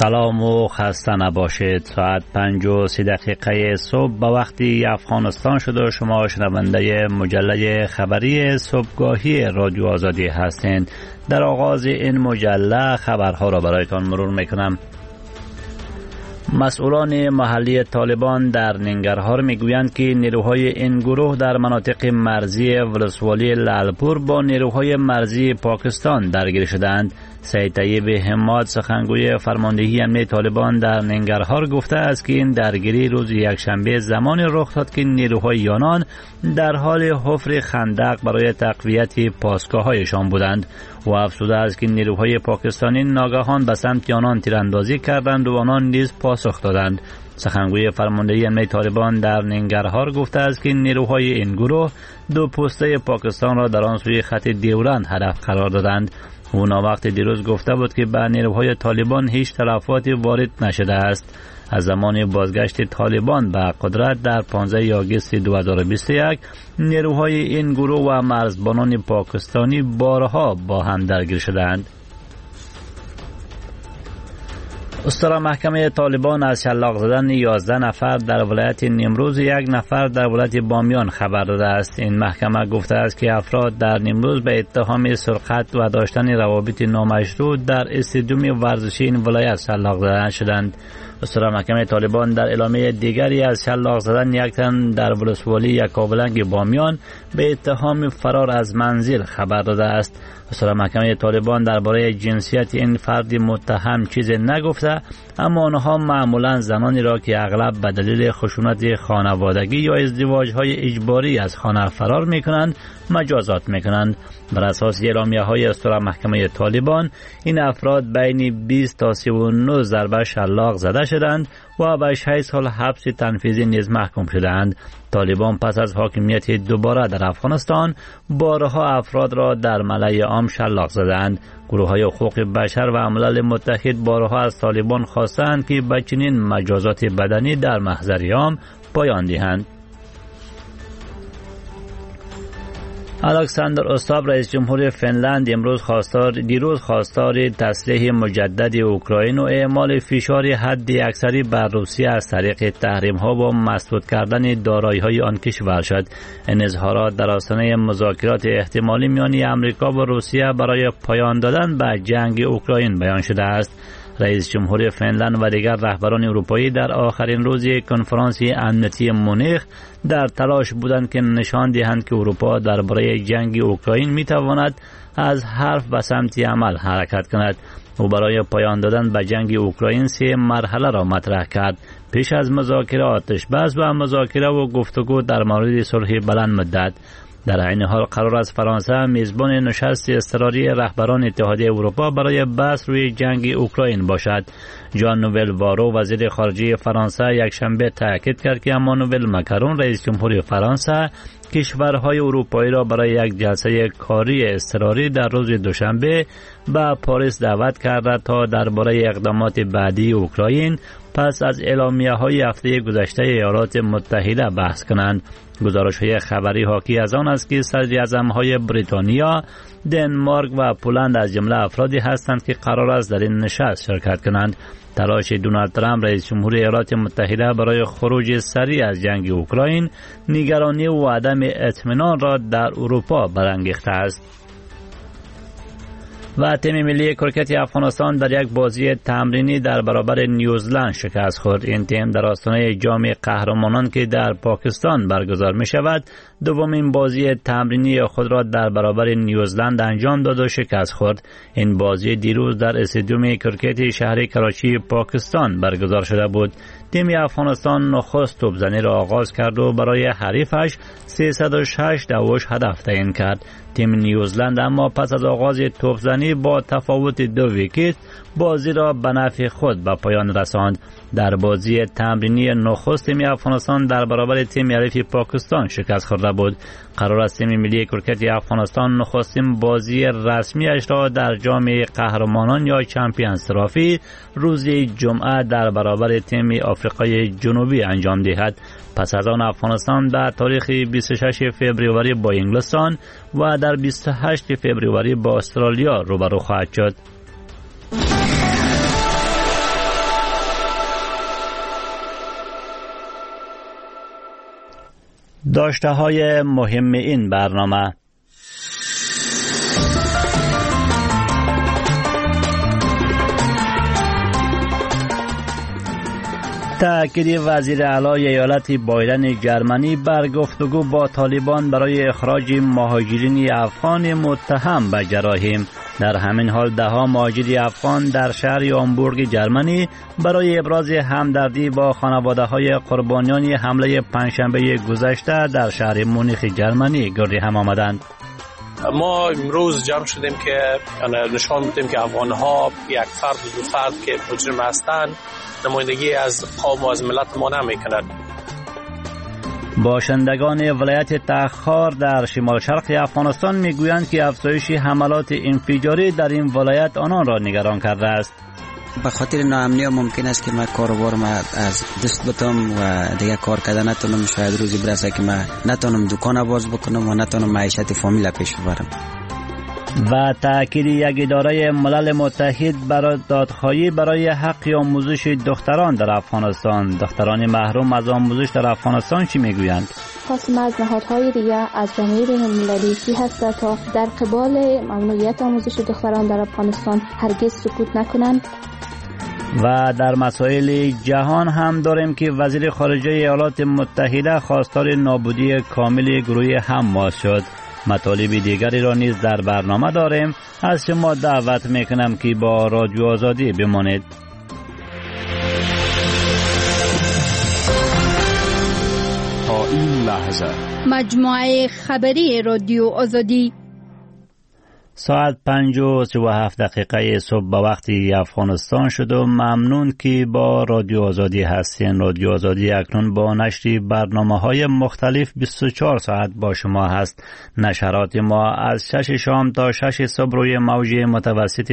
سلام و خسته نباشید. ساعت 5:30 صبح به وقتی افغانستان شده و شما شنونده مجله خبری صبحگاهی رادیو آزادی هستند. در آغاز این مجله خبرها را برایتان مرور میکنم. مسئولان محلی طالبان در ننگرهار میگویند که نیروهای این گروه در مناطق مرزی ولسوالی لالپور با نیروهای مرزی پاکستان درگیر شدند. سید طیب حماد سخنگوی فرماندهی امنیه طالبان در ننگرهار گفته است که این درگیری روز یکشنبه زمانی رخ داد که نیروهای یانان در حال حفر خندق برای تقویت پاسگاه‌هایشان بودند و افزوده است که نیروهای پاکستانی ناگهان به سمت یانان تیراندازی کردند و آنان نیز پاسخ دادند. سخنگوی فرماندهی امنیه طالبان در ننگرهار گفته است که نیروهای این گروه دو پوسته پاکستان را در آن سوی خط ډیورند هدف قرار دادند. او وقت دیروز گفته بود که به نیروهای طالبان هیچ تلفاتی وارد نشده است. از زمان بازگشت طالبان به قدرت در 15 آگوست 2021 نیروهای این گروه و مرزبانان پاکستانی بارها با هم درگیر شدند. استرا محکمه طالبان از شلاق زدن 11 نفر در ولایت نیمروز 1 نفر در ولایت بامیان خبر داده است. این محکمه گفته است که افراد در نیمروز به اتهام سرقت و داشتن روابط نامشروع در استادیوم ورزشی این ولایت شلاق زده شدند. استرا محکمه طالبان در اعلامیه دیگری از شلاق زدن 1 تن در ولسوالی یکاولنگ بامیان به اتهام فرار از منزل خبر داده است. استرا محکمه طالبان درباره جنسیت این فرد متهم چیزی نگفته، اما آنها معمولا زنانی را که اغلب به دلیل خشونت خانوادگی یا ازدواج‌های اجباری از خانه فرار می‌کنند مجازات می‌کنند. بر اساس اعلامیه‌های استرا محکمه طالبان این افراد بین 20 تا 39 ضربه شلاق زده شدند و به 6 سال حبس تنفیذی نیز محکوم شدند. طالبان پس از حاکمیت دوباره در افغانستان بارها افراد را در ملأ عام شلاق زدند. گروه‌های حقوق بشر و ملل متحد بارها از طالبان خواستند که به چنین مجازات بدنی در محضر عام پایان دهند. الکساندر اوستاب رئیس جمهور فنلند دیروز خواستار تسلیح مجدد اوکراین و اعمال فشار حد اکثری بر روسیه از طریق تحریم‌ها و مسدود کردن دارایی‌های آن کشور شد. این اظهارات در آستانه مذاکرات احتمالی میان امریکا و روسیه برای پایان دادن به جنگ اوکراین بیان شده است. رئیس جمهور فنلند و دیگر رهبران اروپایی در آخرین روز کنفرانس امنیتی مونیخ در تلاش بودند که نشان دهند که اروپا درباره جنگ اوکراین میتواند از حرف به سمت عمل حرکت کند. او برای پایان دادن به جنگ اوکراین 3 مرحله را مطرح کرد: پیش از مذاکره آتش بس و مذاکره و گفتگو در مورد صلح بلند مدت. در عین حال قرار است فرانسه میزبان نشست اضطراری رهبران اتحادیه اروپا برای بحث روی جنگ اوکراین باشد. ژان نوئل وارو وزیر خارجه فرانسه یکشنبه تاکید کرد که امانوئل ماکرون رئیس جمهور فرانسه کشورهای اروپایی را برای یک جلسه کاری اضطراری در روز دوشنبه به پاریس دعوت کرده تا درباره اقدامات بعدی اوکراین پس از اعلامیه‌های هفته گذشته ایالات متحده بحث کنند. گزارش‌های خبری حاکی از آن است که صدراعظم‌های بریتانیا، دنمارک و پولند از جمله افرادی هستند که قرار است در این نشست شرکت کنند. تلاش دونالد ترامپ رئیس جمهور ایالات متحده برای خروج سریع از جنگ اوکراین نگرانی و عدم اطمینان را در اروپا برانگیخته است. و تیم ملی کرکت افغانستان در یک بازی تمرینی در برابر نیوزلند شکست خورد. این تیم در آستانه جام قهرمانان که در پاکستان برگزار می شود دومین بازی تمرینی خود را در برابر نیوزلند انجام داد و شکست خورد. این بازی دیروز در استادیوم کرکت شهر کراچی پاکستان برگزار شده بود. تیم افغانستان نخست توپزنی را آغاز کرد و برای حریفش 306 دوش هدف تعیین کرد. تیم نیوزلند اما پس از آغاز توپزنی با تفاوت 2 ویکت بازی را به نفع خود به پایان رساند. در بازی تمرینی نخست تیم افغانستان در برابر تیم حریف پاکستان شکست خورده بود. قرار است تیم ملی کرکت افغانستان نخستین بازی رسمیش را در جام قهرمانان یا چمپیونز ترافی روز جمعه در برابر تیم آفریقای جنوبی انجام دهد. پس از آن افغانستان در تاریخ 26 فوریه با انگلستان و در 28 فوریه با استرالیا روبرو خواهد شد. داشته‌های مهم این برنامه: تأکید وزیر اعلی ایالت بایدن جرمنی بر گفتگو با طالبان برای اخراج مهاجرین افغان متهم به جراحیم. در همین حال دهها مهاجر افغان در شهر هامبورگ جرمنی برای ابراز همدردی با خانواده‌های قربانیان حمله پنجشنبه گذشته در شهر مونیخ جرمنی گرد هم آمدند. ما امروز جمع شدیم که نشان بدیم که افغان‌ها یک فرد و دو فرد که مجرم هستند نمایندگی از قوم و از ملت ما نمی‌کنند. باشندگان ولایت تخار در شمال شرق افغانستان میگویند که افزایش حملات انفجاری در این ولایت آنان را نگران کرده است. به خاطر ناامنی ممکن است که من کاروبارم از دست بتم و دیگه کار کردن نتونم. شاید روزی برسه که من نتونم دکان باز بکنم و نتونم معیشت فامیل پیش ببرم. و تأکید یک اداره ملل متحد برای دادخواهی برای حق آموزش دختران در افغانستان. دختران محروم از آموزش در افغانستان چی میگویند؟ خواستیم از نهادهای دیگر از جامعه بین‌المللی کی هست تا در قبال ممنوعیت آموزش دختران در افغانستان هرگز سکوت نکنند. و در مسائل جهان هم داریم که وزیر خارجه ایالات متحده خواستار نابودی کامل گروه حماس شد. مطالب دیگری را نیز در برنامه داریم. از شما دعوت میکنم که با رادیو آزادی بمانید. تا این لحظه مجموعه خبری رادیو آزادی ساعت 5:37 صبح به وقت افغانستان شد و ممنون که با رادیو آزادی هستین. رادیو آزادی اکنون با نشر برنامه‌های مختلف 24 ساعت با شما هست. نشرات ما از 6 شام تا 6 صبح روی موج متوسط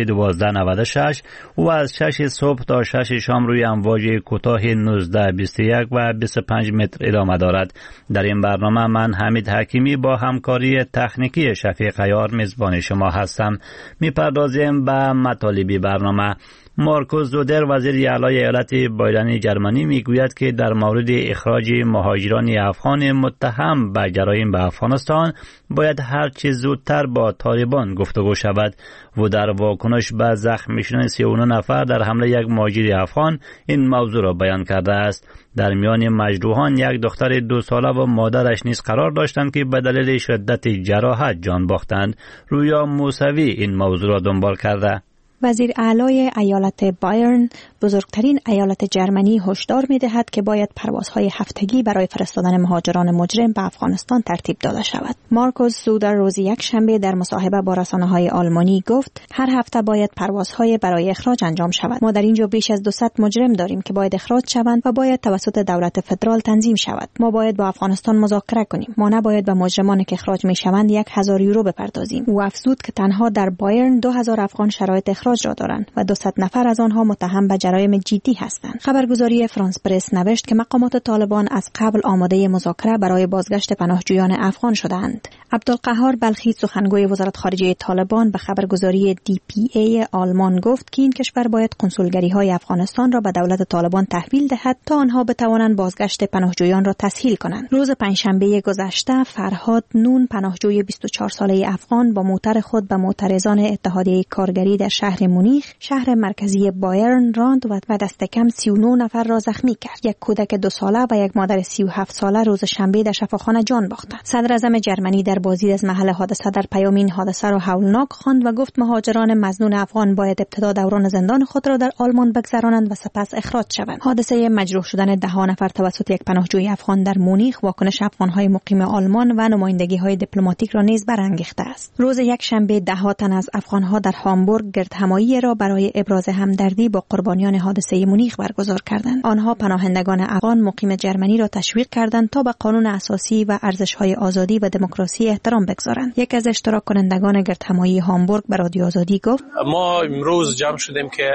1296 و از 6 صبح تا 6 شام روی امواج کوتاه 19، 21 و 25 متر ادامه دارد. در این برنامه من حمید حکیمی با همکاری تکنیکی شفیق عیار میزبان شما هستم. میپردازیم به مطالب برنامه. مارکوس زودر وزیر اعلی ایالت بایدن جرمنی میگوید که در مورد اخراج مهاجران افغان متهم به جرایم به افغانستان باید هر چه زودتر با طالبان گفتگو شود. و در واکنش به زخمی شدن 39 نفر در حمله یک مهاجر افغان این موضوع را بیان کرده است. در میان مجروحان یک دختر 2 ساله و مادرش نیز قرار داشتند که به دلیل شدت جراحت جان باختند. رویا موسوی این موضوع را دنبال کرده. وزیر اعلی ایالت بایرن بزرگترین ایالت جرمنی هشدار می‌دهد که باید پروازهای هفتگی برای فرستادن مهاجران مجرم به افغانستان ترتیب داده شود. مارکوس زودر روز یکشنبه در مصاحبه با رسانه‌های آلمانی گفت هر هفته باید پروازهای برای اخراج انجام شود. ما در اینجا بیش از 200 مجرم داریم که باید اخراج شوند و باید توسط دولت فدرال تنظیم شود. ما باید با افغانستان مذاکره کنیم. ما نباید به مجرمانی که اخراج می‌شوند 1000 یورو بپردازیم. او افزود که تنها در بایرن 2000 افغان شرایط اخراج را دارند و 200 نفر از آنها متهم به جرایم جدی هستند. خبرگزاری فرانس پرس نوشت که مقامات طالبان از قبل آماده مذاکره برای بازگشت پناهجویان افغان شدند. عبدالقهار بلخی سخنگوی وزارت خارجه طالبان به خبرگزاری DPA آلمان گفت که این کشور باید کنسولگری‌های افغانستان را به دولت طالبان تحویل دهد تا آنها بتوانند بازگشت پناهجویان را تسهیل کنند. روز پنجشنبه گذشته فرهاد نون پناهجوی 24 ساله افغان با موتر خود به معترضان اتحادیه کارگری در شهر مونیخ شهر مرکزی بایرن راند و دست کم 39 نفر را زخمی کرد. یک کودک 2 ساله و یک مادر 37 ساله روز شنبه در شفاخانه جان باختند. صدر اعظم جرمنی در بازدید از محل حادثه در پیام این حادثه را هولناک خواند و گفت مهاجران مظنون افغان باید ابتدا دوران زندان خود را در آلمان بگذرانند و سپس اخراج شوند. حادثه مجروح شدن 10 نفر توسط یک پناهجوی افغان در مونیخ واکنش افغان‌های مقیم آلمان و نمایندگی‌های دیپلماتیک را نیز برانگیخته است. روز یکشنبه 10 تن از افغان‌ها در هامبورگ گردهمایی را برای ابراز همدردی با قربانیان حادثه مونیخ برگزار کردند. آنها پناهندگان افغان مقیم جرمنی را تشویق کردند تا به قانون اساسی و ارزش‌های آزادی و دموکراسی احترام بگذارند. یک از اشتراک کنندگان گردهمایی هامبورگ به رادیو آزادی گفت ما امروز جمع شدیم که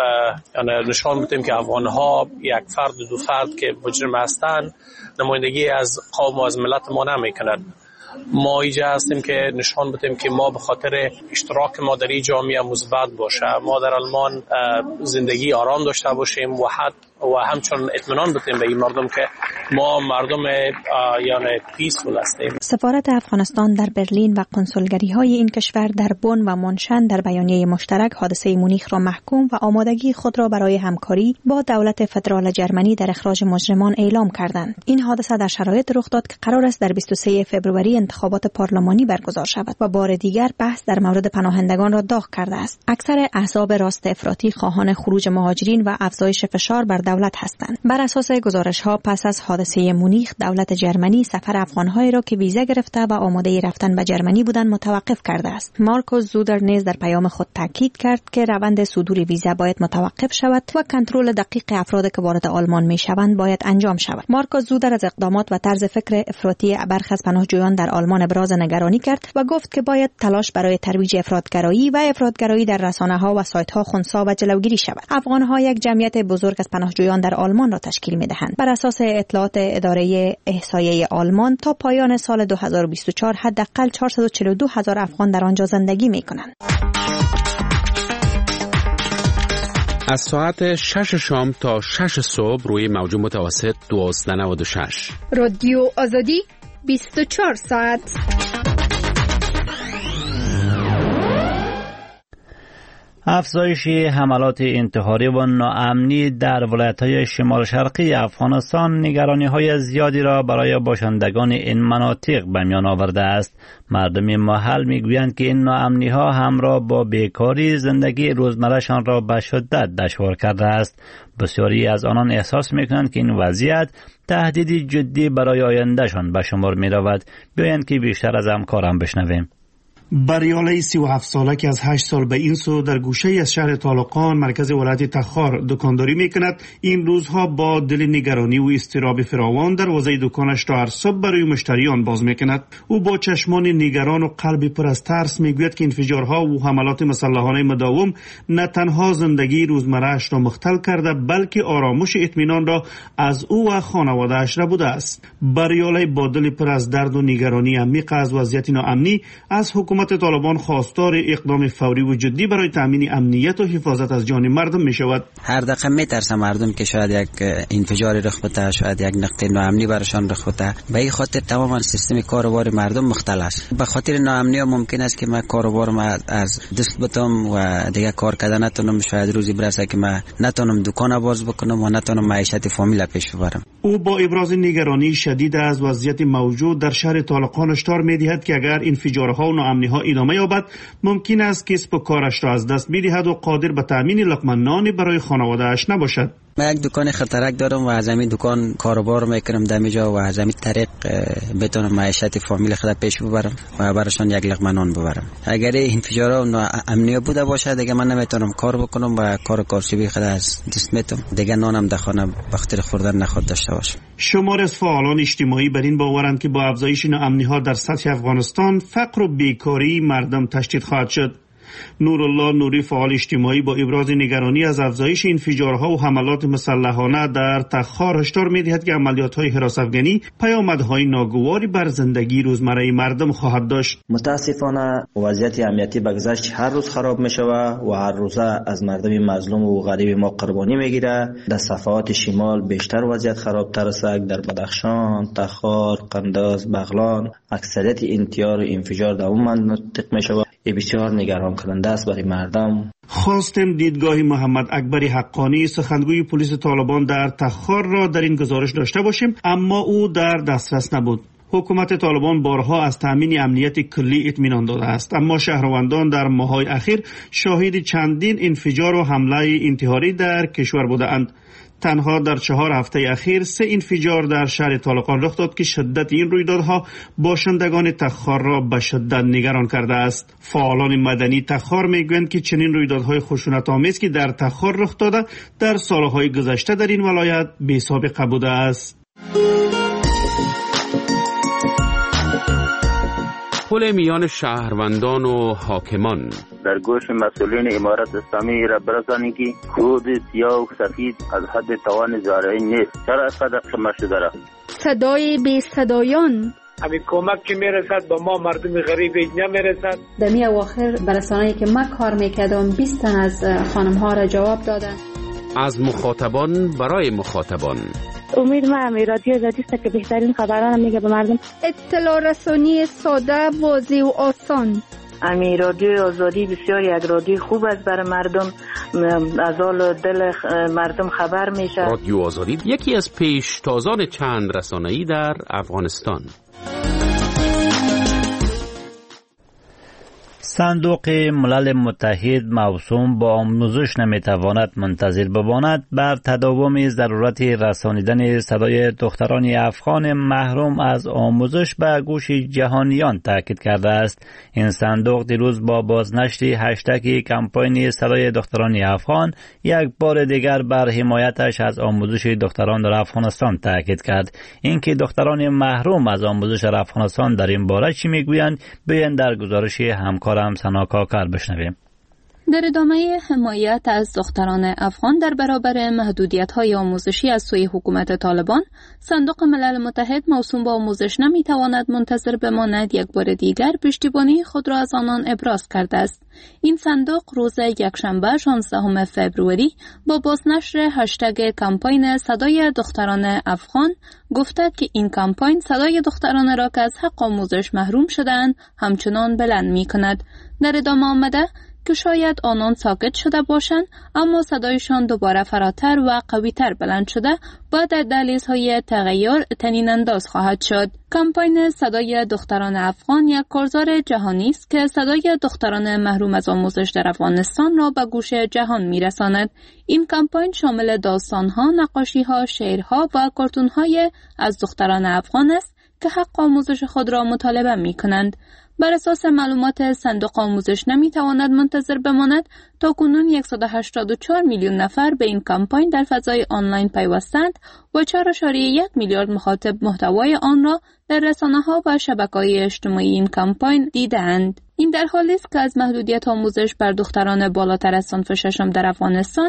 نشان بدیم که افغان‌ها یک فرد و دو فرد که مجرم هستند نمایندگی از قوم و از ملت ما نمی‌کنند. ما اینجا هستیم که نشان بدیم که ما به خاطر اشتراک ما در این جامعه مثبت باشه، ما در آلمان زندگی آرام داشته باشیم و همچنان اطمینان بدیم به این مردم که ما مردم یعنی پیسفول هستیم. سفارت افغانستان در برلین و کنسولگری‌های این کشور در بن و منشن در بیانیه مشترک حادثه مونیخ را محکوم و آمادگی خود را برای همکاری با دولت فدرال جرمنی در اخراج مجرمان اعلام کردند. این حادثه در شرایط رخ داد که قرار است در 23 فوریه انتخابات پارلمانی برگزار شود و بار دیگر بحث در مورد پناهندگان را داغ کرده است. اکثر احزاب راست افراطی خواهان خروج مهاجرین و افزایش فشار بر دولت هستند. بر اساس گزارش‌ها پس از حادثه مونیخ دولت جرمنی سفر افغان‌هایی را که ویزا گرفته و آماده رفتن به جرمنی بودند متوقف کرده است. مارکوس زودر نیز در پیام خود تاکید کرد که روند صدور ویزا باید متوقف شود و کنترل دقیق افرادی که وارد آلمان می‌شوند باید انجام شود. مارکوس زودر از اقدامات و طرز فکر افراطی برخی از پناهجویان در آلمان ابراز نگرانی کرد و گفت که باید تلاش برای ترویج افراطگرایی و افراطگرایی در رسانه‌ها و سایت‌ها خنثی و جلوگیری شود. افغان‌ها یک جمعیت بزرگ از پناهجویان در آلمان را تشکیل می‌دهند. بر اساس اطلاعات اداره احصایه آلمان تا پایان سال 2024 حداقل 442,000 افغان در آنجا زندگی می‌کنند. از ساعت 6 شام تا 6 صبح روی موج متوسط 1296 رادیو آزادی 24 ساعت. افزایش حملات انتحاری و ناامنی در ولایت‌های شمال شرقی افغانستان نگرانی‌های زیادی را برای باشندگان این مناطق به میان آورده است. مردم محل می‌گویند که این ناامنی‌ها همراه با بیکاری زندگی روزمره‌شان را به شدت دشوار کرده است. بسیاری از آنان احساس می‌کنند که این وضعیت تهدیدی جدی برای آیندهشان به شمار می‌رود. بیایند که بیشتر از همکارم بشنویم. بریاله 37 ساله که از 8 سال به این سو در گوشه از شهر طالقان مرکز ولایت تخار دکانداری میکند، این روزها با دل نگرانی و اضطراب فراوان دروازه دکانش را هر صبح برای مشتریان باز میکند. او با چشمان نگران و قلبی پر از ترس میگوید که انفجارها و حملات مسلحانه مداوم نه تنها زندگی روزمره‌اش را مختل کرده بلکه آرامش اطمینان را از او و خانواده‌اش را بوده است. بریاله با دل پر از درد و نگرانی عمیق از وضعیت ناامنی از حکومت طالبان خواستار اقدام فوری و جدی برای تامین امنیت و حفاظت از جان مردم می شود. هر دقیقه میترسم مردم که شاید یک انفجاری رخ بده، شاید یک نقطه ناامنی برشان رخ بده. به این خاطر تمام سیستم کاروبار مردم مختل است. به خاطر ناامنی ممکن است که من کاروبارم از دست بتم و دیگه کار کردن نتونم. شاید روزی برسه که من نتونم دکان باز بکنم و نتونم معیشت فامیل پیش ببرم. او با ابراز نگرانی شدید از وضعیت موجود در شهر طالقان هشدار می‌دهد که اگر انفجارها و ناامنی‌ها ادامه یابد ممکن است کسب و کارش را از دست بدهد و قادر به تامین لقمه نان برای خانواده‌اش نباشد. من یک دکان خطرک دارم و از همین دکان کاروبار میکنم دمیجا و از همین طریق بتونم معیشت فامیل خود پیش ببرم و براشون یک لقمه نان ببرم. اگر انفجارها و ناامنی بوده باشه دیگه من نمیتونم کار بکنم و کارچوبی خود از دست میتم. دیگه نانم در خانه بخاطر خوردن نخود داشته باشم. شمار از فعالان اجتماعی بر این باورند که با افزایش ناامنی‌ها در سطح افغانستان فقر و بیکاری مردم تشدید خواهد شد. نورالله نوری فعال اجتماعی با ابراز نگرانی از افزایش انفجارها و حملات مسلحانه در تخار هشدار می‌دهد که عملیات‌های حراس‌افکنی پیامدهای ناگواری بر زندگی روزمره مردم خواهد داشت. متاسفانه وضعیت امنیتی بگذشت هر روز خراب می‌شود و هر روز از مردم مظلوم و غریب ما قربانی می‌گیره. در صفحات شمال بیشتر وضعیت خرابتر است. در بدخشان، تخار، قنداز، بغلان اکثریت انفجار و انفجار در اون مناطق می‌شود. بسیار نگران کننده است برای مردم. خواستیم دیدگاه محمد اکبر حقانی سخنگوی پلیس طالبان در تخار را در این گزارش داشته باشیم، اما او در دسترس نبود. حکومت طالبان بارها از تامین امنیت کلی اطمینان داده است، اما شهروندان در ماه‌های اخیر شاهد چندین انفجار و حمله انتحاری در کشور بودند. تنها در 4 هفته اخیر 3 انفجار در شهر طالقان رخ داد که شدت این رویدادها باشندگان تخار را به شدت نگران کرده است. فعالان مدنی تخار میگویند که چنین رویدادهای خشونت‌آمیز که در تخار رخ داده در سالهای گذشته در این ولایت بی‌سابقه بوده است. پل میان شهروندان و حاکمان در گوش مسئولین امارت اسلامی را برسانید که خود سیاه و سفید از حد توان زارعی نیست. چرا اینقدر خمه شده را؟ صدای بی صدایان همین کمک که میرسد با ما مردم غریب نمیرسد. در می اواخر برسانه‌ای که من کار میکردم 20 تن از خانم ها را جواب دادن. از مخاطبان برای مخاطبان امید ما رادیو آزادی است که بهترین خبران میگه به مردم. اطلاع رسانی ساده، واضح و آسان. رادیو آزادی بسیار یک رادیو خوب است برای مردم، از حال دل مردم خبر میشه. رادیو آزادی یکی از پیشتازان چند رسانه‌ای در افغانستان. صندوق ملل متحد موسوم با آموزش نمیتواند منتظر بماند بر تداوم ضرورت رسانیدن صدای دختران افغان محروم از آموزش به گوش جهانیان تاکید کرده است. این صندوق دیروز با بازنشر هشتگ کمپاین صدای دختران افغان یک بار دیگر بر حمایتش از آموزش دختران در افغانستان تاکید کرد. اینکه دختران محروم از آموزش در افغانستان در این باره چی میگویند بیاین در گزارش همکارم سنا کاکر بشنویم. در ادامه حمایت از دختران افغان در برابر محدودیت‌های آموزشی از سوی حکومت طالبان، صندوق ملل متحد موسوم به آموزش نمی‌تواند منتظر بماند یک بار دیگر پشتیبانی خود را از آنان ابراز کرده است. این صندوق روز یکشنبه 16 فوریه با بازنشر هشتگ کمپاین صدای دختران افغان گفته که این کمپاین صدای دختران را که از حق آموزش محروم شده‌اند همچنان بلند می‌کند. در ادامه آمده که شاید آنان ساکت شده باشند اما صدایشان دوباره فراتر و قویتر بلند شده و در دهلیزهای تغییر طنین انداز خواهد شد. کمپاین صدای دختران افغان یک کارزار جهانی است که صدای دختران محروم از آموزش در افغانستان را به گوش جهان میرساند. این کمپاین شامل داستانها، نقاشیها، شعرها و کارتونهای از دختران افغان است که حق آموزش خود را مطالبه می‌کنند. بر اساس معلومات صندوق آموزش نمیتواند منتظر بماند. تا کنون 184 میلیون نفر به این کمپاین در فضای آنلاین پیوستند و 4.1 میلیارد مخاطب محتوای آن را در رسانه‌ها و شبکه‌های اجتماعی این کمپاین دیدند. این در حالی است که از محدودیت آموزش بر دختران بالاتر از صنف ششم در افغانستان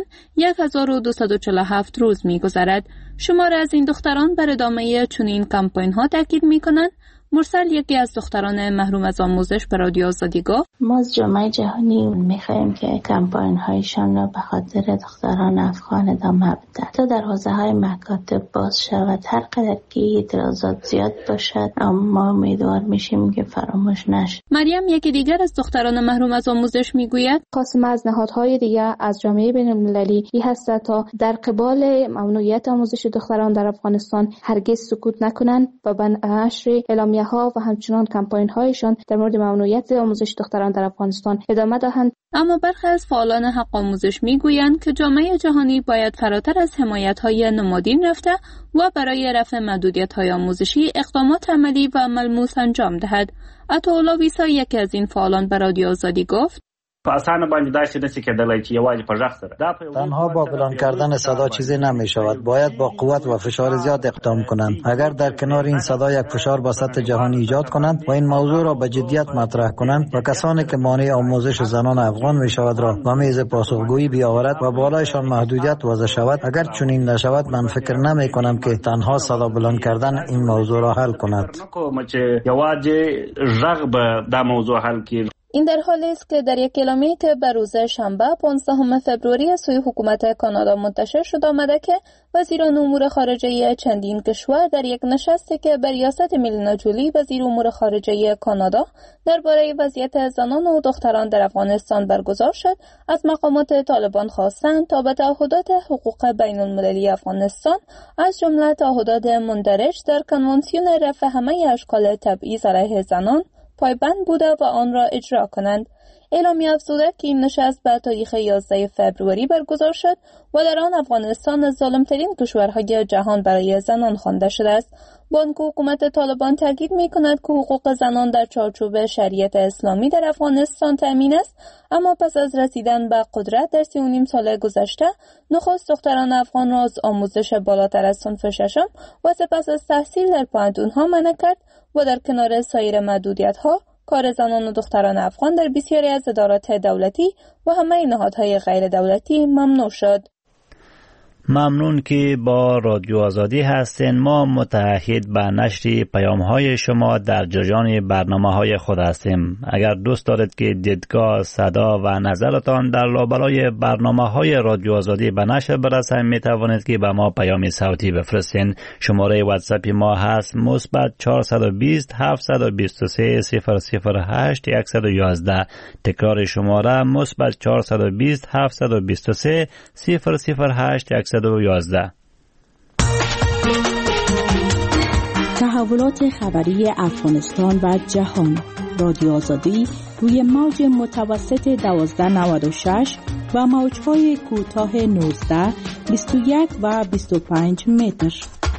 1247 روز می‌گذرد. شمار از این دختران بر ادامه چنین کمپاین‌ها تاکید می‌کنند. مرسل یکی از دختران محروم از آموزش به رادیو آزادی گفت: ما از جامعه جهانی می‌خواهیم که کمپاین هایشان را به خاطر دختران افغان ادامه بدهند تا در حوزه‌های مکاتب باز شود. هر قدر که اعتراضات زیاد باشد اما امیدوار میشیم که فراموش نشه. مریم یکی دیگر از دختران محروم از آموزش میگوید: خواستم از نهادهای دیگر از جامعه بین‌المللی هست تا در قبال ممنوعیت آموزش دختران در افغانستان هرگز سکوت نکنند و به نشر اعلامیه‌ها و همچنان کمپاین هایشان در مورد ممنوعیت آموزش دختران در افغانستان ادامه دهند. اما برخی از فعالان حق آموزش میگویند که جامعه جهانی باید فراتر از حمایت‌های نمادین رفته و برای رفع محدودیت‌های آموزشی اقدامات عملی و ملموس انجام دهد. عطاالله ویسا یکی از این فعالان به رادیو آزادی گفت: تنها با بلند کردن صدا چیزی نمی شود. باید با قوت و فشار زیاد اقدام کنند. اگر در کنار این صدا یک فشار با سطح جهانی ایجاد کنند و این موضوع را به جدیت مطرح کنند و کسانی که مانع آموزش زنان افغان می شود را به میز پاسخگویی بیاورد و بالایشان محدودیت وضع شود، اگر چنین نشود من فکر نمی کنم که تنها صدا بلند کردن این موضوع را حل کند. این در حالی است که در یک اعلامیه‌ای که به روز شنبه 15 فوریه از سوی حکومت کانادا منتشر شد آمده که وزیران امور خارجه چندین کشور در یک نشستی که به ریاست میلینا جولی وزیر امور خارجه کانادا درباره وضعیت زنان و دختران در افغانستان برگزار شد، از مقامات طالبان خواستند تا به تعهدات حقوق بین المللی افغانستان از جمله تعهدات مندرج در کنوانسیون رفع همه اشکال تبعیض علیه زنان پایبند بوده و آن را اجرا کنند. اعلامیه افزوده که این نشست به تاریخ 11 فوریه برگزار شد و در آن افغانستان از ظالم‌ترین کشورهای جهان برای زنان خوانده شده است. با آنکه حکومت طالبان تاکید می‌کند که حقوق زنان در چارچوب شریعت اسلامی در افغانستان تأمین است، اما پس از رسیدن به قدرت در 3.5 سال گذشته نخست دختران افغان را از آموزش بالاتر از صنف ششم و سپس از تحصیل در پوهنتون‌ها منع کرد و در کنار سایر محدودیت‌ها کار زنان و دختران افغان در بسیاری از ادارات دولتی و همه نهادهای غیر دولتی ممنوع شد. ممنون که با رادیو آزادی هستین. ما متعهد به نشر پیام‌های شما در جریان برنامه‌های خود هستیم. اگر دوست دارید که دیدگاه، صدا و نظرتان در لابلای برنامه‌های رادیو آزادی به نشر برسه، می توانید که به ما پیام صوتی بفرستین. شماره واتساپ ما هست +420 723 008 111. تکرار شماره +420 723 008 111. تحولات خبری افغانستان و جهان. رادیو آزادی روی موج متوسط 1296 و موج‌های کوتاه 19، 21 و 25 متر.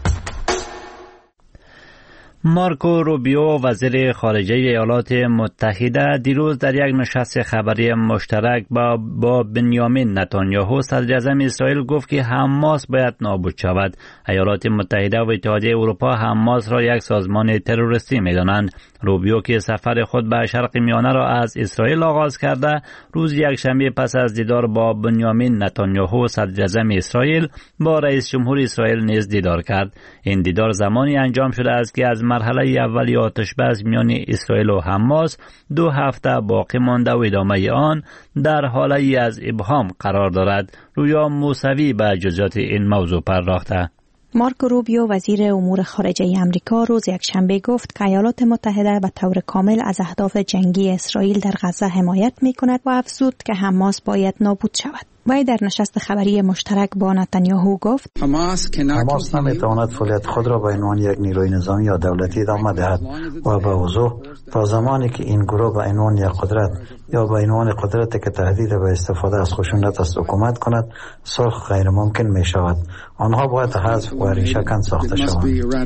مارکو روبیو وزیر خارجه ایالات متحده دیروز در یک نشست خبری مشترک با بنیامین نتانیاهو صدر اعظم اسرائیل گفت که حماس باید نابود شود. ایالات متحده و اتحادیه اروپا حماس را یک سازمان تروریستی می‌دانند. روبیو که سفر خود به شرق میانه را از اسرائیل آغاز کرده، روز یکشنبه پس از دیدار با بنیامین نتانیاهو صدر اعظم اسرائیل با رئیس جمهور اسرائیل نیز دیدار کرد. این دیدار زمانی انجام شده است که از مرحله اولی آتش بس میان اسرائیل و حماس 2 هفته باقی مانده و ادامه آن در حاله از ابهام قرار دارد. رویا موسوی به جزئیات این موضوع پرداخته. مارکو روبیو وزیر امور خارجه امریکا روز یکشنبه گفت که ایالات متحده به طور کامل از اهداف جنگی اسرائیل در غزه حمایت می‌کند و افزود که حماس باید نابود شود. وی در نشست خبری مشترک با نتانیاهو گفت حماس نمیتواند فعالیت خود را به عنوان یک نیروی نظامی یا دولتی ادامه دهد و به وضوح تا زمانی که این گروه به عنوان یک قدرت یا به عنوان قدرتی که تهدید به استفاده از خشونت است حکومت کند، صلح غیر ممکن می شود. آنها باید حذف و ریشه‌کن ساخته شوند.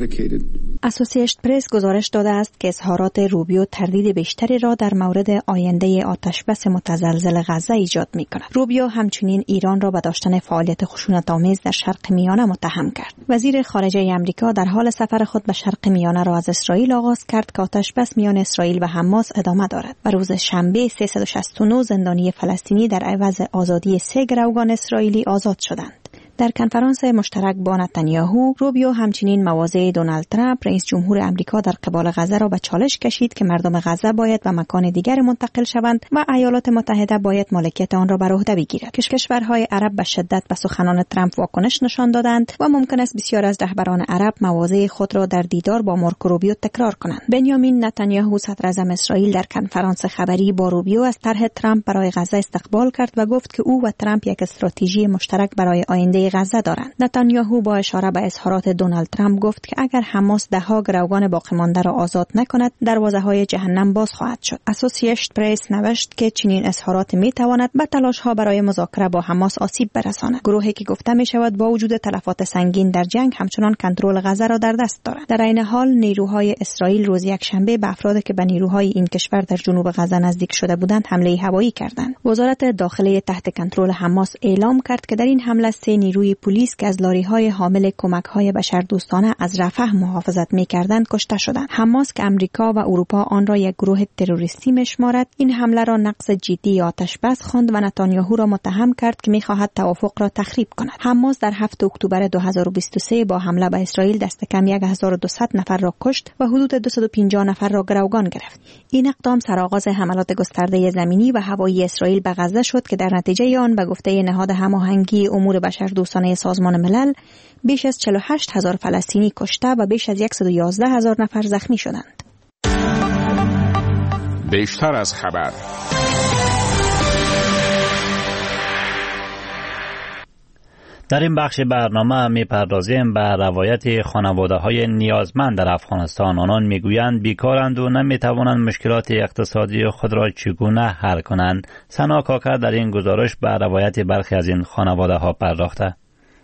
اسوسییشن پرس گزارش داده است که اظهارات روبیو تردید بیشتری را در مورد آینده آتشبس متزلزل غزه ایجاد می کند. روبیو همچنین ایران را به داشتن فعالیت خشونت‌آمیز در شرق میانه متهم کرد. وزیر خارجه امریکا در حال سفر خود به شرق میانه را از اسرائیل آغاز کرد که آتشبس میان اسرائیل و حماس ادامه دارد و روز شنبه 369 زندانی فلسطینی در عوض آزادی 3 گروگان اسرائیلی آزاد شدند. در کنفرانس مشترک با نتانیاهو، روبیو همچنین مواضع دونالد ترامپ رئیس جمهور امریکا در قبال غزه را به چالش کشید که مردم غزه باید به مکان دیگر منتقل شوند و ایالات متحده باید مالکیت آن را بر عهده بگیرد. کشورهای عرب به شدت به سخنان ترامپ واکنش نشان دادند و ممکن است بسیار از رهبران عرب مواضع خود را در دیدار با مارکو روبیو تکرار کنند. بنیامین نتانیاهو صدر اعظم اسرائیل در کنفرانس خبری با روبیو از طرح ترامپ برای غزه استقبال کرد و گفت که او و ترامپ یک استراتژی مشترک برای آینده غزه دارند. نتانیاهو با اشاره به اظهارات دونالد ترامپ گفت که اگر حماس ده‌ها گروگان باقی مانده را آزاد نکند، دروازه‌های جهنم باز خواهد شد. اسوسییشن پرس نوشت که چنین اظهارات می‌تواند به تلاش‌ها برای مذاکره با حماس آسیب برساند. گروهی که گفته می‌شود با وجود تلفات سنگین در جنگ همچنان کنترل غزه را در دست دارد. در عین حال نیروهای اسرائیل روز یکشنبه به افرادی که به نیروهای این کشور در جنوب غزه نزدیک شده بودند حمله هوایی کردند. وزارت داخله تحت کنترل حماس اعلام کرد که در این حمله 3 نیروی پلیس که از لاری‌های حامل کمک‌های بشردوستانه از رفح محافظت می‌کردند کشته شدند. حماس که امریکا و اروپا آن را یک گروه تروریستی می‌شمارد، این حمله را نقض جدی آتش بس خواند و نتانیاهو را متهم کرد که می‌خواهد توافق را تخریب کند. حماس در 7 اکتبر 2023 با حمله به اسرائیل دست کم 1200 نفر را کشت و حدود 250 نفر را گروگان گرفت. این اقدام سرآغاز حملات گسترده زمینی و هوایی اسرائیل به غزه شد که در نتیجه آن به گفته نهاد هماهنگی امور بشردوستانه سازمان ملل بیش از 48,000 فلسطینی کشته و بیش از 111,000 نفر زخمی شدند. بیشتر از خبر. در این بخش برنامه می‌پردازیم به روایت خانواده‌های نیازمند در افغانستان. آنان می‌گویند بیکارند و نمی‌توانند مشکلات اقتصادی خود را چگونه حل کنند. سنا کاکر در این گزارش به روایت برخی از این خانواده‌ها پرداخته.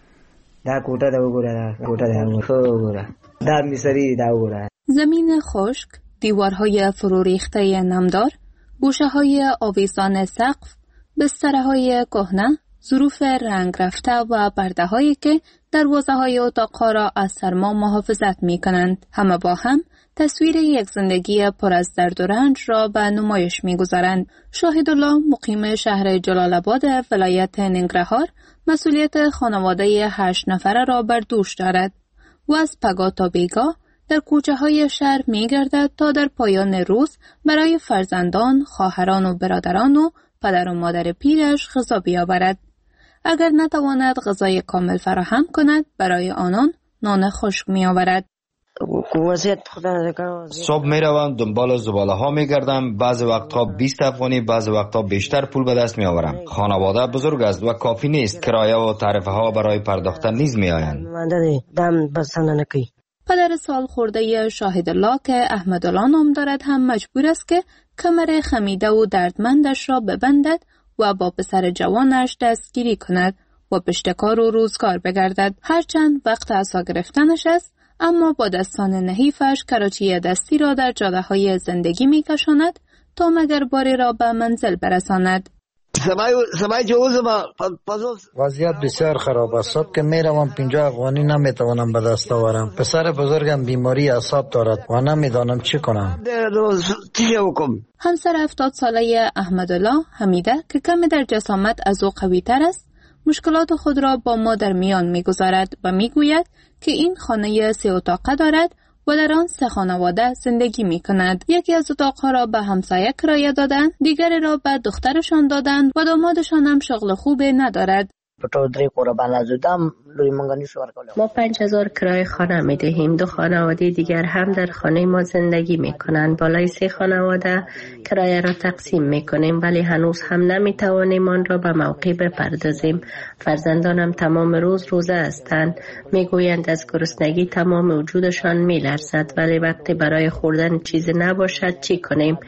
زمین خشک، دیوارهای فرو ریخته نمدار، گوشه‌های آویزان سقف، بسترهای کهنه، ظروف رنگ رفته و برده‌هایی که دروازه‌های اتاق‌ها را از سرما محافظت می‌کنند، همه با هم تصویر یک زندگی پر از درد و رنج را به نمایش می‌گذارند. شاهدالله مقیم شهر جلال آباد ولایت ننگرهار مسئولیت خانواده 8 نفره را بر دوش دارد و از پگاه تا بیگاه در کوچه های شهر می گردد تا در پایان روز برای فرزندان، خواهران و برادران و پدر و مادر پیرش غذا بیاورد. اگر نتواند غذای کامل فراهم کند، برای آنان نان خشک می آورد. صبح می روم دنبال زباله ها می گردم. بعض وقتها 20 افغانی، بعض وقتها بیشتر پول به دست می آورم. خانواده بزرگ است و کافی نیست. کرایه و تعرفه ها برای پرداختن نیز می آیند. پدر سال خورده شاهدالله که احمدالله نام دارد هم مجبور است که کمر خمیده و دردمندش را ببندد و با پسر جوانش دستگیری کند و پشت کار و روزگار بگردد. هرچند وقت عصا گرفتنش است، اما با دستان نحیفش کراچی دستی را در جاده های زندگی می کشاند تا مگر باری را به منزل برساند. وضعیت بسیار خراب است. صبح که میروم 50 افغانی نمیتوانم به دست آورم. پسر بزرگم بیماری اعصاب دارد و نمیدانم چی کنم. همسر 70 ساله احمدالله حمیده که کمی در جسامت از او قوی تر است، مشکلات خود را با ما در میان میگذارد و میگوید که این خانه 3 اتاقه دارد و در آن 3 خانواده زندگی می کند. یکی از اتاقها را به همسایه کرایه دادند، دیگری را به دخترشان دادند و دامادشان هم شغل خوبی ندارد. ما 5000 کرایه خانه می دهیم. 2 خانواده دیگر هم در خانه ما زندگی می کنند. بالای 3 خانواده کرایه را تقسیم می کنیم، ولی هنوز هم نمی توانیم آن را به موقع بپردازیم. فرزندانم تمام روز روزه هستند. می گویند از گرسنگی تمام وجودشان می لرزد، ولی وقتی برای خوردن چیزی نباشد چی کنیم؟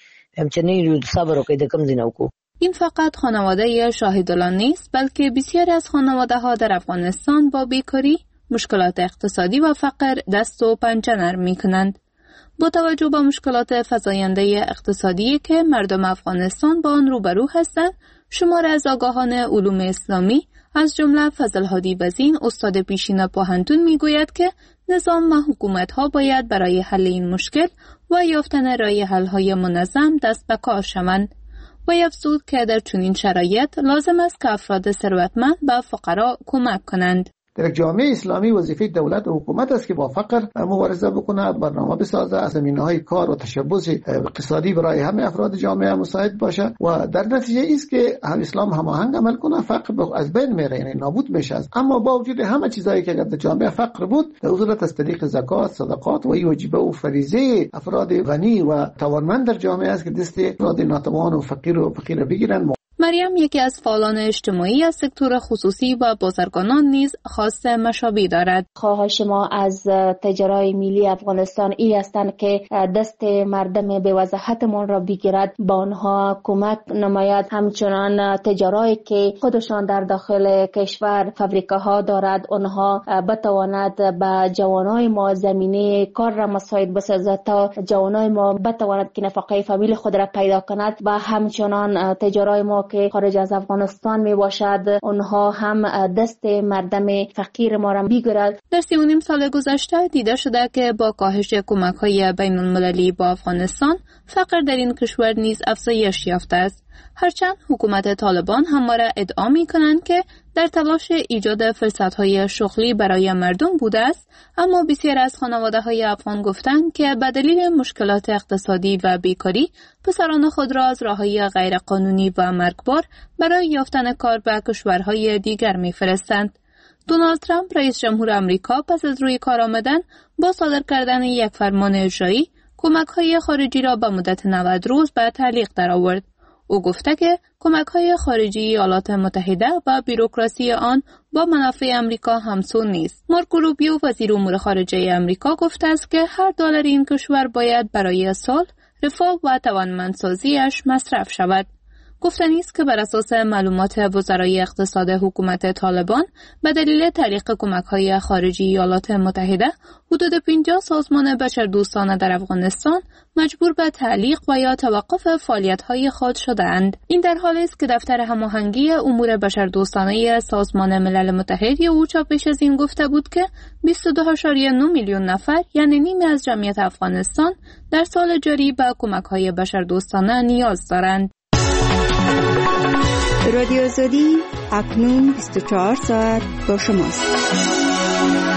این فقط خانواده شاهدالله نیست، بلکه بسیاری از خانواده ها در افغانستان با بیکاری، مشکلات اقتصادی و فقر دست و پنجه نرم می کنند. با توجه به مشکلات فزاینده اقتصادی که مردم افغانستان با آن روبرو هستند، شمار از آگاهان علوم اسلامی از جمله فضل هادی وزین استاد پیشین پوهنتون می گوید که نظام و حکومت ها باید برای حل این مشکل و یافتن راه حل های منظم دست به کار شوند. و افزود که در چنین شرایط لازم است که افراد ثروتمند به فقرا کمک کنند. در جامعه اسلامی وظیفه دولت و حکومت است که با فقر مبارزه بکنه، برنامه بسازه، از زمینه‌های کار و تشبث اقتصادی برای همه افراد جامعه مساعد باشه و در نتیجه است که هم اسلام هماهنگ عمل کنه، فقر از بین میره، یعنی نابود میشه. اما با وجود همه چیزایی که در جامعه فقر بود، در حضورت از طریق زکات، صدقات و واجبه و فریضه افراد غنی و توانمند در جامعه است که دست افراد ناتوان و فقیر بگیرن. مریم یکی از فعالان اجتماعی از سکتور خصوصی و بازرگانان نیز خواست مشابه دارد. خواهش ما از تجارای ملی افغانستان این هستند که دست مردم به وضاحتمان را بگیرد، با آنها کمک نماید. همچنان تجارایی که خودشان در داخل کشور فابریکاها دارد، آنها بتواند به جوانای ما زمینه کار را مساعد بسازد تا جوانای ما بتواند که نفقه فامیل خود را پیدا کند. و همچنان تجارای ما که خارج از افغانستان می باشد، اونها هم دست مردم فقیر ما را بگیرد. در 3.5 سال گذشته دیده شده که با کاهش کمک‌های بین‌المللی با افغانستان، فقر در این کشور نیز افزایش یافته است. هرچند حکومت طالبان همواره ادعا می‌کنند که در تلاش ایجاد فرصت‌های شغلی برای مردم بوده است، اما بسیار از خانواده‌های افغان گفتند که به دلیل مشکلات اقتصادی و بیکاری پسران خود را از راه‌های غیرقانونی و مرگبار برای یافتن کار به کشورهای دیگر می‌فرستند. دونالد ترامپ رئیس جمهور آمریکا پس از روی کار آمدن با صادر کردن یک فرمان اجرایی کمک‌های خارجی را به مدت 90 روز به تعلیق درآورد. او گفته که کمک‌های خارجی ایالات متحده و بیروکراسی آن با منافع امریکا همسو نیست. مارکو روبیو وزیر امور خارجه امریکا گفته است که هر دلار این کشور باید برای صلح، رفاه و توانمندسازی‌اش مصرف شود. گفتنی است که بر اساس معلومات وزرای اقتصاد حکومت طالبان به دلیل تعلیق کمک‌های خارجی ایالات متحده حدود 50 سازمان بشردوستانه در افغانستان مجبور به تعلیق و یا توقف فعالیت‌های خود شده‌اند. این در حالی است که دفتر هماهنگی امور بشردوستانه سازمان ملل متحد او پیش از این گفته بود که 22.9 میلیون نفر یعنی نیمی از جمعیت افغانستان در سال جاری به کمک‌های بشردوستانه نیاز دارند. رادیو آزادی اکنون 24 ساعت با شماست.